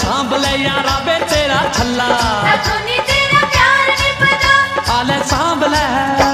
सांभ ले यारा वे तेरा छल्ला तेरा प्यार निभदा आले सांभ ले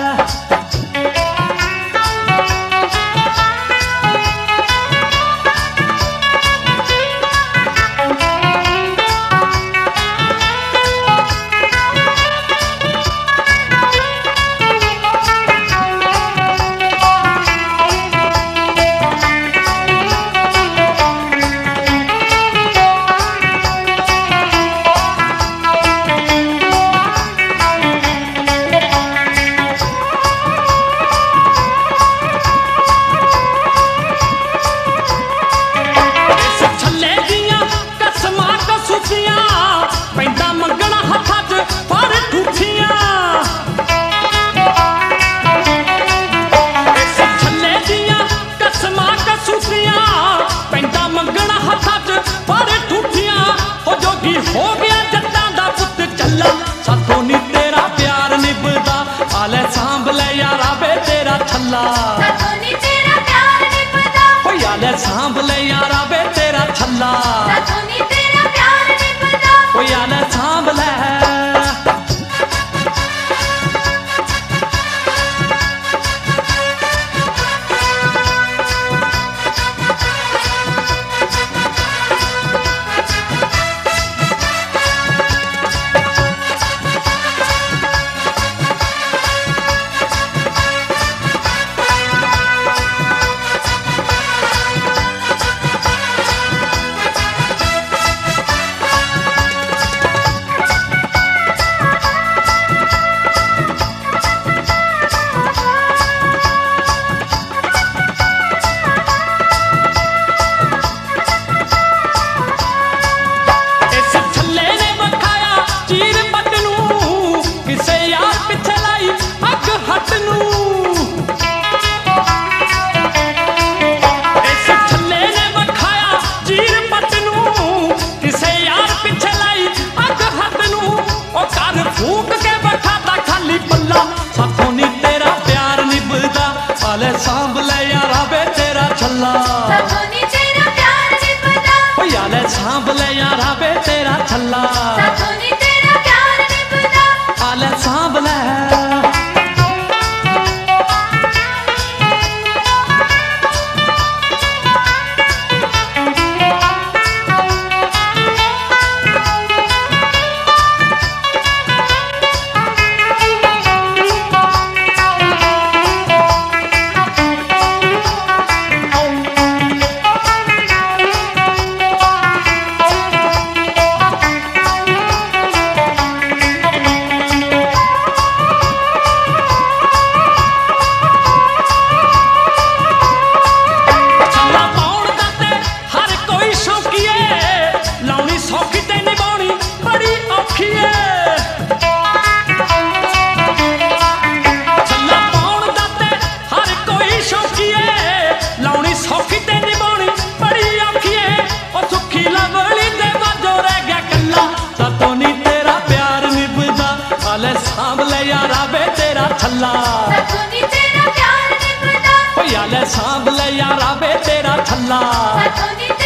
हो गया जट्टां दा पुत चला साथों नी तेरा प्यार निभदा आले सांभ ले यारा वे तेरा छल्ला साथों नी तेरा प्यार निभदा ओ आले सांभ ले यारा वे तेरा छल्ला साथों नी तेरा प्यार निभदा ओ आले सांभ ले साथों नी तेरा प्यार निभदा आले सांभ ले यारा वे तेरा छल्ला साथों नी तेरा प्यार निभदा ओ आले सांभ ले यारा वे तेरा छल्ला साथों नी तेरा प्यार निभदा आले सांभ ले सांभ ले यारा वे तेरा छल्ला साथों नी तेरा प्यार निभदा ओ आले सांभ ले यारा वे तेरा छल्ला साथों नी